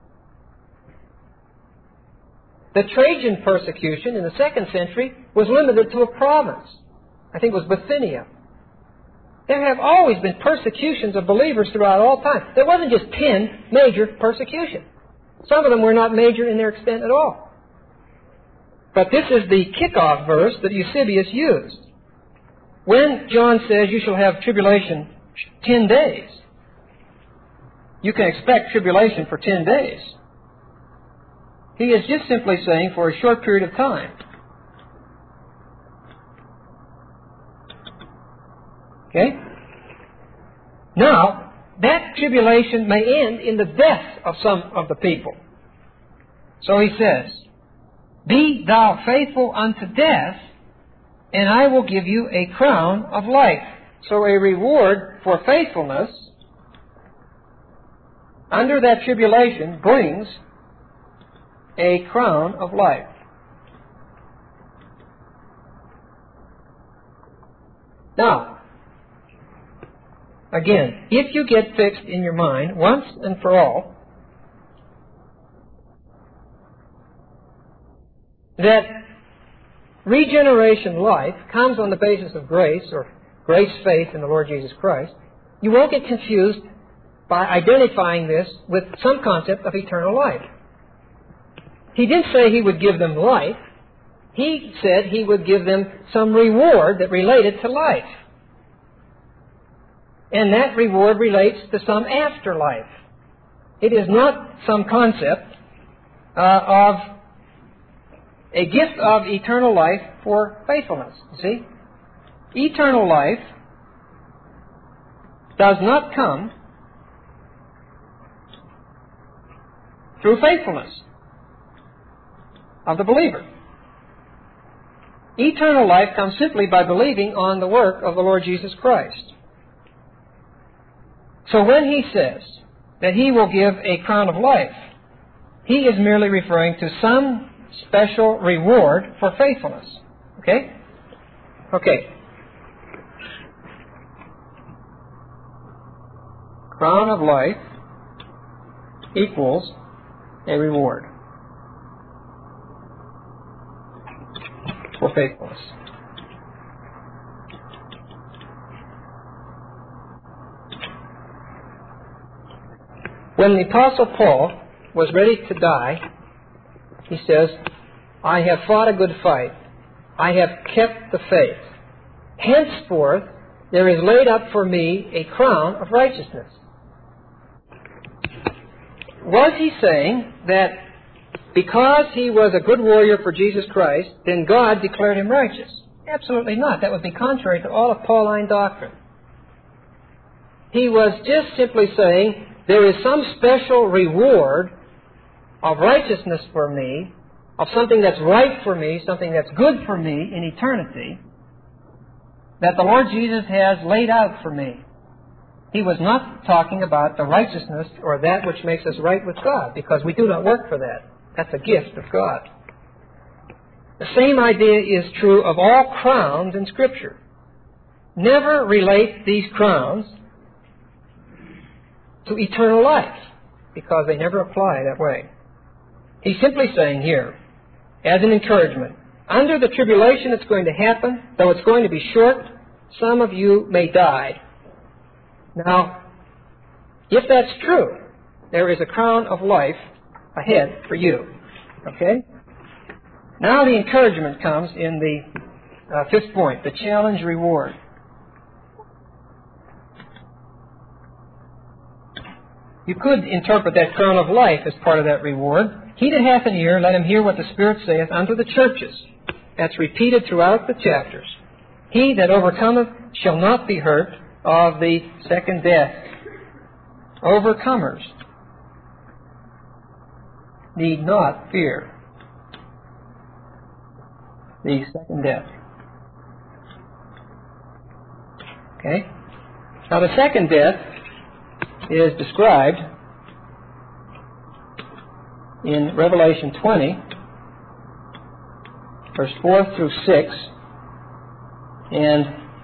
The Trajan persecution in the 2nd century was limited to a province. I think it was Bithynia. There have always been persecutions of believers throughout all time. There wasn't just 10 major persecutions. Some of them were not major in their extent at all. But this is the kickoff verse that Eusebius used. When John says you shall have tribulation 10 days, you can expect tribulation for 10 days. He is just simply saying for a short period of time. Okay? Now, that tribulation may end in the death of some of the people. So he says, be thou faithful unto death, and I will give you a crown of life. So a reward for faithfulness under that tribulation brings a crown of life. Now, again, if you get fixed in your mind once and for all that regeneration life comes on the basis of grace, or grace faith in the Lord Jesus Christ, you won't get confused by identifying this with some concept of eternal life. He didn't say he would give them life. He said he would give them some reward that related to life. And that reward relates to some afterlife. It is not some concept of a gift of eternal life for faithfulness. See? Eternal life does not come through faithfulness of the believer. Eternal life comes simply by believing on the work of the Lord Jesus Christ. So when he says that he will give a crown of life, he is merely referring to some special reward for faithfulness. Okay? Okay. Crown of life equals a reward for faithfulness. When the Apostle Paul was ready to die, he says, I have fought a good fight. I have kept the faith. Henceforth, there is laid up for me a crown of righteousness. Was he saying that because he was a good warrior for Jesus Christ, then God declared him righteous? Absolutely not. That would be contrary to all of Pauline doctrine. He was just simply saying, there is some special reward of righteousness for me, of something that's right for me, something that's good for me in eternity, that the Lord Jesus has laid out for me. He was not talking about the righteousness or that which makes us right with God, because we do not work for that. That's a gift of God. The same idea is true of all crowns in Scripture. Never relate these crowns to eternal life, because they never apply that way. He's simply saying here, as an encouragement, under the tribulation that's going to happen, though it's going to be short, some of you may die. Now, if that's true, there is a crown of life ahead for you. Okay? Now the encouragement comes in the fifth point, the challenge reward. You could interpret that crown of life as part of that reward. He that hath an ear, let him hear what the Spirit saith unto the churches. That's repeated throughout the chapters. He that overcometh shall not be hurt of the second death. Overcomers need not fear the second death. Okay? Now the second death is described in Revelation 20, verse 4 through 6, and,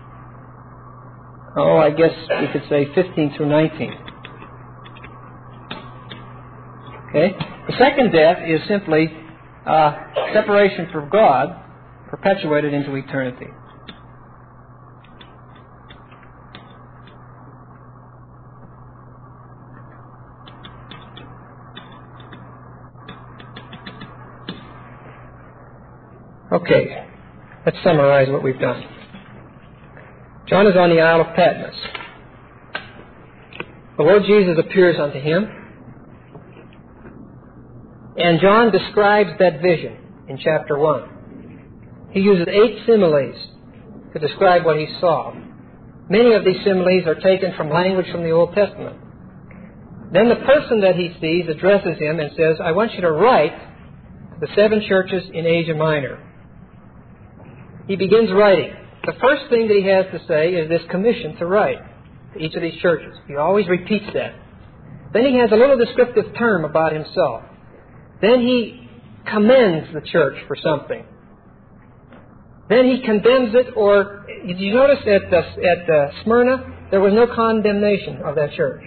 I guess we could say 15 through 19. Okay? The second death is simply separation from God, perpetuated into eternity. Okay, let's summarize what we've done. John is on the Isle of Patmos. The Lord Jesus appears unto him, and John describes that vision in chapter 1. He uses 8 similes to describe what he saw. Many of these similes are taken from language from the Old Testament. Then the person that he sees addresses him and says, I want you to write to the 7 churches in Asia Minor. He begins writing. The first thing that he has to say is this commission to write to each of these churches. He always repeats that. Then he has a little descriptive term about himself. Then he commends the church for something. Then he condemns it, or did you notice at Smyrna, there was no condemnation of that church.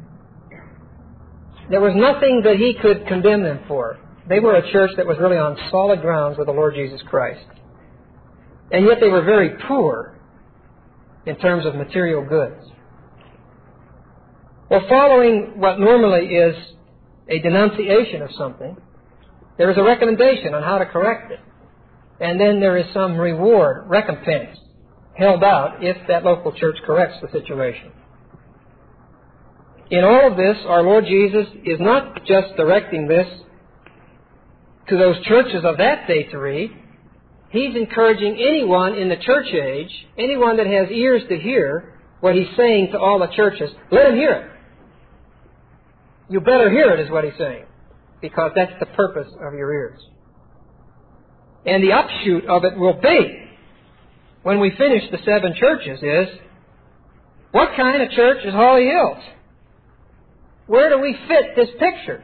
There was nothing that he could condemn them for. They were a church that was really on solid grounds with the Lord Jesus Christ. And yet they were very poor in terms of material goods. Well, following what normally is a denunciation of something, there is a recommendation on how to correct it. And then there is some reward, recompense, held out if that local church corrects the situation. In all of this, our Lord Jesus is not just directing this to those churches of that day to read. He's encouraging anyone in the church age, anyone that has ears to hear what he's saying to all the churches, let him hear it. You better hear it, is what he's saying, because that's the purpose of your ears. And the upshoot of it will be, when we finish the 7 churches, is, what kind of church is Holly Hills? Where do we fit this picture?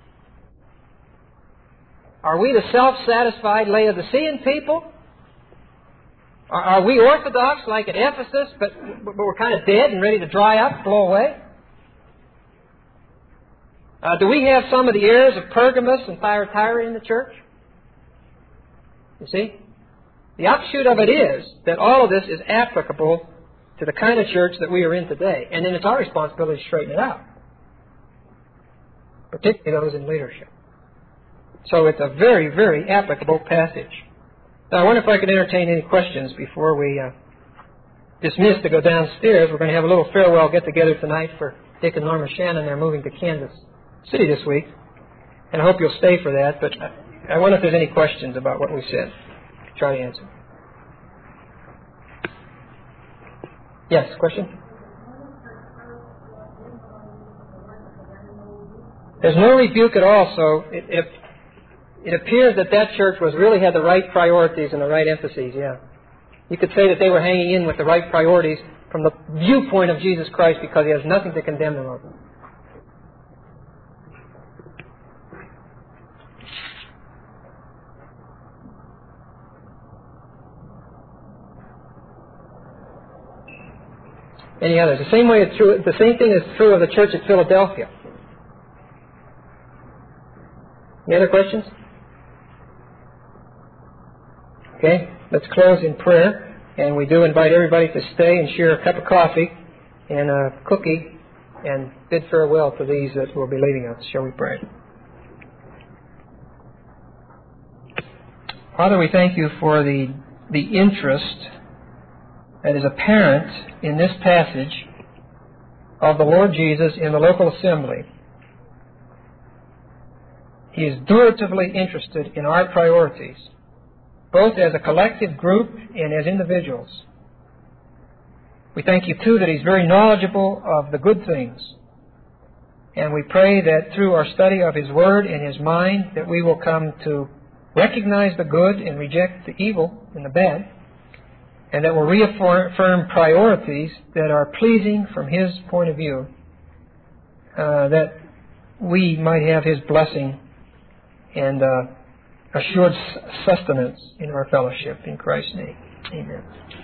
Are we the self-satisfied Laodicean people? Are we orthodox like at Ephesus, but we're kind of dead and ready to dry up, blow away? Do we have some of the heirs of Pergamos and Thyatira in the church? You see? The offshoot of it is that all of this is applicable to the kind of church that we are in today. And then it's our responsibility to straighten it out, particularly those in leadership. So it's a very, very applicable passage. Now, I wonder if I could entertain any questions before we dismissed to go downstairs. We're going to have a little farewell get-together tonight for Dick and Norma Shannon. They're moving to Kansas City this week, and I hope you'll stay for that. But I wonder if there's any questions about what we said. Try to answer. Yes, question? There's no rebuke at all, so it appears that church really had the right priorities and the right emphases, yeah. You could say that they were hanging in with the right priorities from the viewpoint of Jesus Christ because He has nothing to condemn them of. Any others? The same thing is true of the church at Philadelphia. Any other questions? Okay, let's close in prayer. And we do invite everybody to stay and share a cup of coffee and a cookie and bid farewell to these that will be leaving us. Shall we pray? Father, we thank You for the interest that is apparent in this passage of the Lord Jesus in the local assembly. He is duratively interested in our priorities, both as a collective group and as individuals. We thank You, too, that He's very knowledgeable of the good things. And we pray that through our study of His Word and His mind, that we will come to recognize the good and reject the evil and the bad, and that will reaffirm priorities that are pleasing from His point of view, that we might have His blessing and assured sustenance in our fellowship. In Christ's name, amen.